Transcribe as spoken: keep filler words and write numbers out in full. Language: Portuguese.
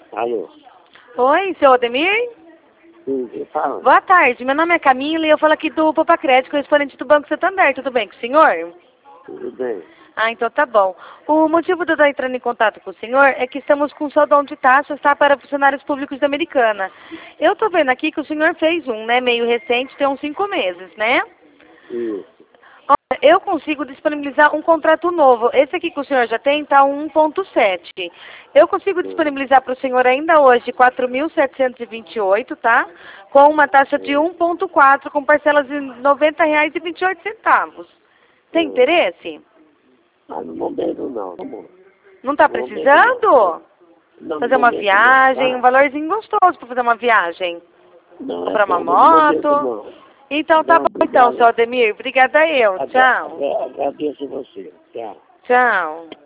Alô? Oi, seu Ademir? Sim, quem fala? Boa tarde, meu nome é Camila e eu falo aqui do Poupa Crédito, correspondente do Banco Santander. Tudo bem com o senhor? Tudo bem. Ah, então tá bom. O motivo de eu estar entrando em contato com o senhor é que estamos com soldão de taxas, tá, para funcionários públicos da Americana. Eu tô vendo aqui que o senhor fez um, né, meio recente, tem uns cinco meses, né? Isso. Olha, eu consigo disponibilizar um contrato novo. Esse aqui que o senhor já tem tá um ponto sete. Eu consigo Sim. disponibilizar para o senhor ainda hoje quatro mil setecentos e vinte e oito, tá? Com uma taxa de Sim. um ponto quatro, com parcelas de noventa reais e vinte e oito centavos. Tem Sim. interesse? Ah, no momento não, amor. Não tá No momento não. precisando? Não, no Fazer uma momento não, viagem, um tá? valorzinho gostoso para fazer uma viagem. Não, é Comprar uma bom, mas no momento moto. não. Então tá Não, bom então, seu obrigado. Ademir. Obrigada eu. Agra- Tchau. agra- Agradeço você. Tchau. Tchau.